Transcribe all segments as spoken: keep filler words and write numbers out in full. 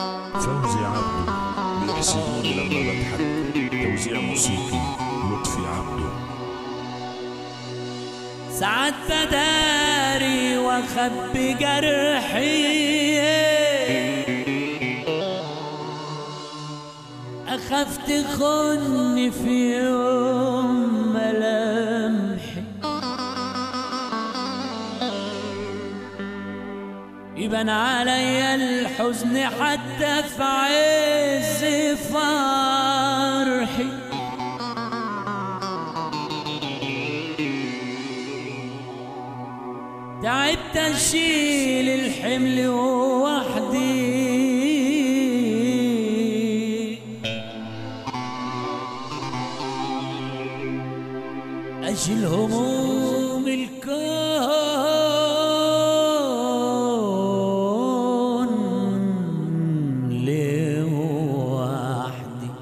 فوزي عبده بيحسدوني لما بضحك. توزيع موسيقي لطفي عبده. ساعات بداري واخبي جرحي، اخاف تخوني في يوم ملامحي، يبان عليا الحزن حتى في عز فرحي. تعبت اشيل الحمل وحدي، اشيل هموم الكون لوحدي.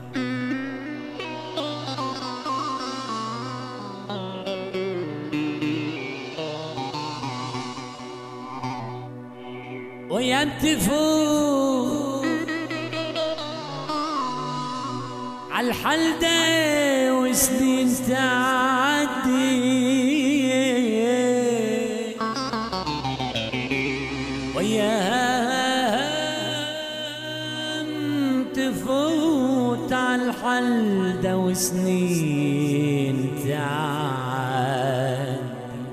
وأيام تفوت عالحال ده وسنين تعدي، وأيام تفوت عالحال ده وسنين تعدي.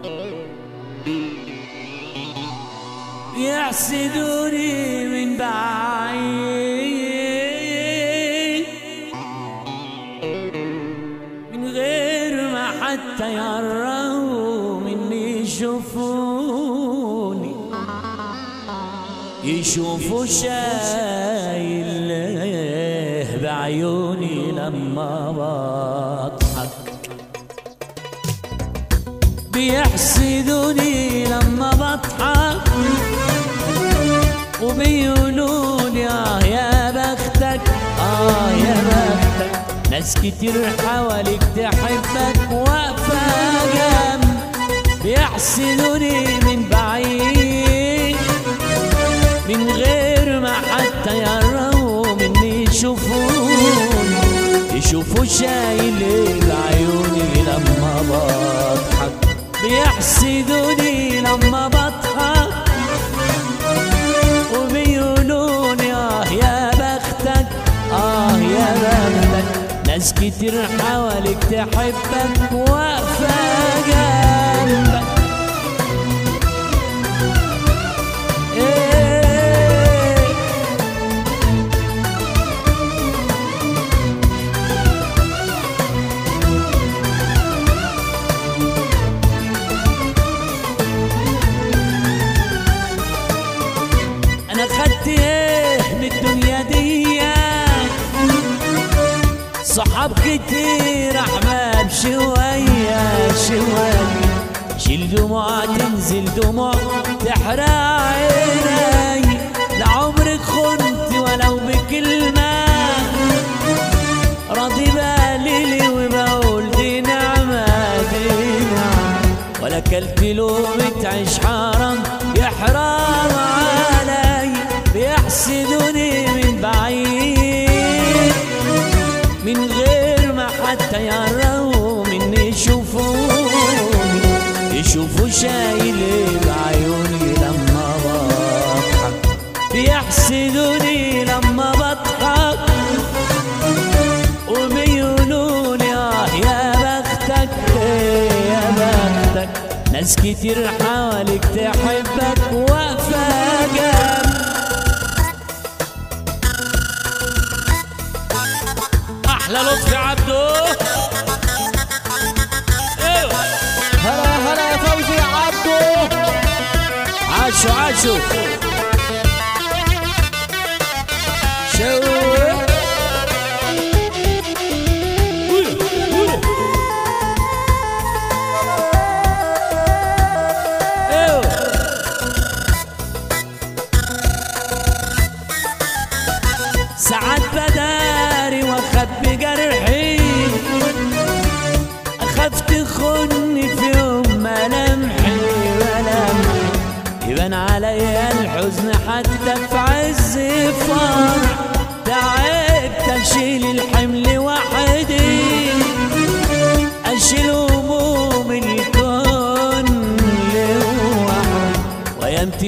يحسدوني من بعيد من غير ما حتى يقربوا مني، يشوفوني يشوفوا شايل بعيوني لما بضحك. بيحسدوني لما بضحك وبيقولولي اه يا بختك، اه يا بختك. ناس كتير حواليك تحبك واقفة جنب، بيحسدوني من بعيد من غير ما حتى يقربوا مني، يشوفوني يشوفوا شايل بعيوني لما بضحك. بيحسدوني لما بضحك وبيقولوني اه يا بختك، اه يا بختك. ناس كتير حواليك تحبك واقفة جنبك. إيه أنا خدت إيه من الدنيا دي؟ صحاب كتير أحباب شوية شوية. شيل دموع تنزل دموع تحرق عيني، لعمرك خنت ولو بكلمة. راضي بقليلي وبقول دي نعمة دي نعمة، ولا كلت لقمة عيش حرام يحرام علي. بيحسدوني من بعيد من غير ما حتى يقربوا مني، يشوفوني يشوفوا شايل بعيوني لما بضحك. بيحسدوني لما بضحك وبيقولولي اه يا بختك، يا بختك. ناس كتير حواليك تحبك واقفة جنب. أحلى لطفي عبده. ايوه هلا هلا يا فوزي عبده. عاشوا عاشوا شو ساعات بداري واخبي جرحي، اخاف تخوني في يوم ملامحي ملامحي، يبان عليا الحزن حتى في عز فرحي.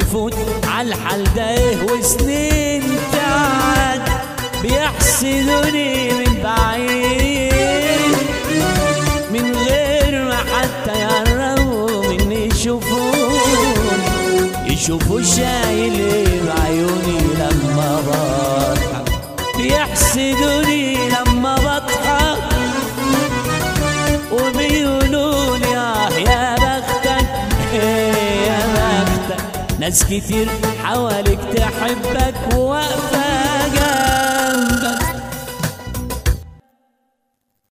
تفوت عالحال ده وسنين تعد بيحسدوني من بعيد من غير ما حتى يقربوا مني يشوفوني يشوفوا شايل بعيوني لما بضحك بيحسدوني لما بضحك وبيقولولي اه يا بختك يا بختك ناس كتير حواليك تحبك وواقفة